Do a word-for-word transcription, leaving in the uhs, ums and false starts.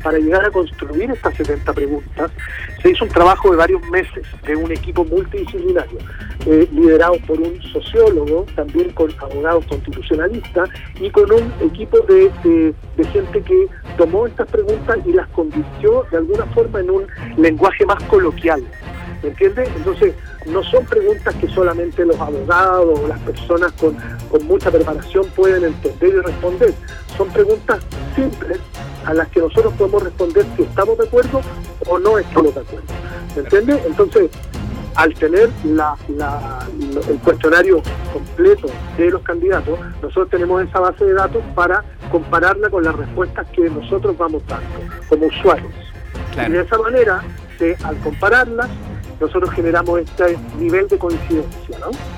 para llegar a construir estas setenta preguntas, se hizo un trabajo de varios meses de un equipo multidisciplinario, eh, liderado por un sociólogo, también con abogados constitucionalistas y con un equipo de, de, de gente que tomó estas preguntas y las convirtió de alguna forma en un lenguaje más coloquial. ¿Me entiendes? Entonces, no son preguntas que solamente los abogados o las personas con, con mucha preparación pueden entender y responder. Son preguntas simples a las que nosotros podemos responder si estamos de acuerdo o no estamos de acuerdo. ¿Me entiendes? Entonces, al tener la, la, el cuestionario completo de los candidatos, nosotros tenemos esa base de datos para compararla con las respuestas que nosotros vamos dando como usuarios. Claro. Y de esa manera, se, al compararlas, nosotros generamos este nivel de coincidencia, ¿no?